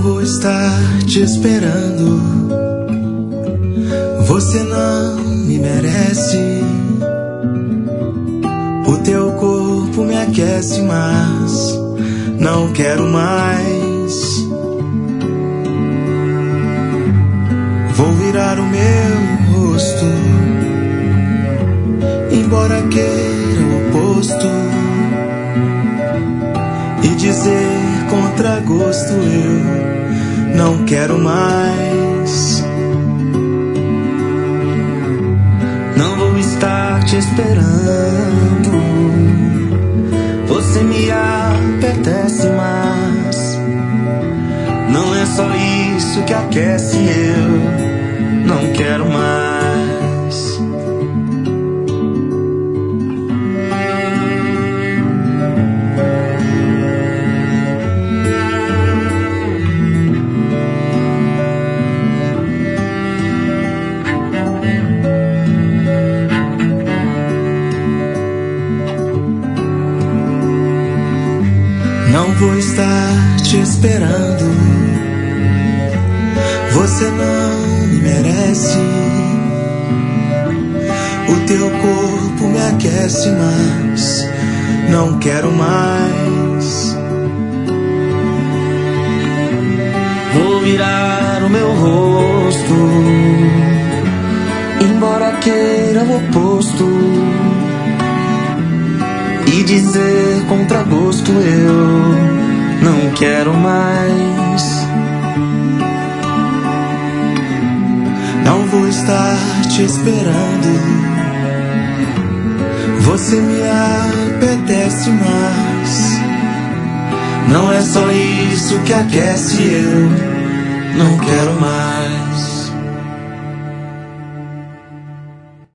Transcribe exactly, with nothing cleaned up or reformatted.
Não vou estar te esperando, você não me merece. O teu corpo me aquece, mas não quero mais. Vou virar o meu rosto, embora queira o oposto, e dizer contra gosto eu não quero mais. Não vou estar te esperando, você me apetece, mas não é só isso que aquece, eu não quero mais. Não vou estar te esperando, você não me merece. O teu corpo me aquece, mas não quero mais. Vou virar o meu rosto, embora queira o oposto, e dizer contra gosto eu não quero mais. Não vou estar te esperando, você me apetece, mas não é só isso que aquece, eu não quero mais.